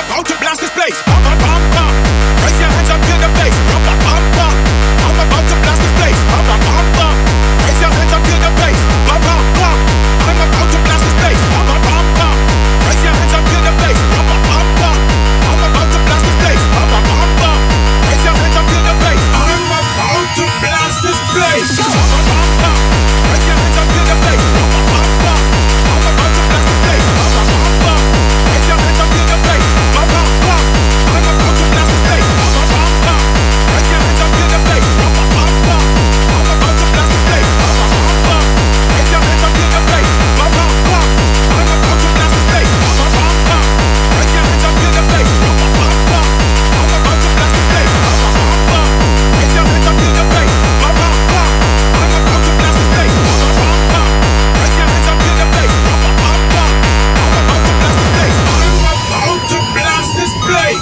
about to blast this place. Bum, bum, bum, bum. Raise your hands up to the bass. Bum, bum, bum, bum. I'm about to blast this place. Bum, bum, bum, bum. Raise your hands up to the bass. Bum, bum, bum. I'm about to blast this place. Bum, bum, bum, bum. Raise your hands up to the bass. Bum, bum, bum, bum. I'm about to blast this place. Bum, bum, bum, bum. Raise your hands up to the bass. I'm about to blast this place. Bum, bum, bum, bum. Raise your hands up to the bass. Bum, bum, bum, bum. I'm about to blast this place. Bum, bum, bum, bum. Raise your hands up to the bass. Bum, bum, bum. I'm about to blast this place. Bum, bum, bum, bum. Raise your hands up to the bass. Bum, bum, bum, bum. I'm about to blast this place. Bum, bum, bum, bum. Raise your hands up to the bass. Bum, bum, bum. I'm about to blast this place. Bum, bum, bum, bum. Raise your hands up to the bass. Bum, bum, bum, bum. I'm about to blast this place. Bum, bum, bum, bum. Raise your hands up to the bass. Bum, bum, bum. I'm about to blast this place. Bum, bum, bum, bum. Raise your hands up to the bass. Bum, bum, bum, bum. I'm about to blast this place. I'm about to blast this place.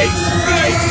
Place.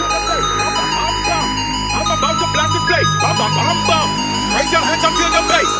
I'm about to blast this place. Bum, bum, bum, bum. Raise your hands up to the bass.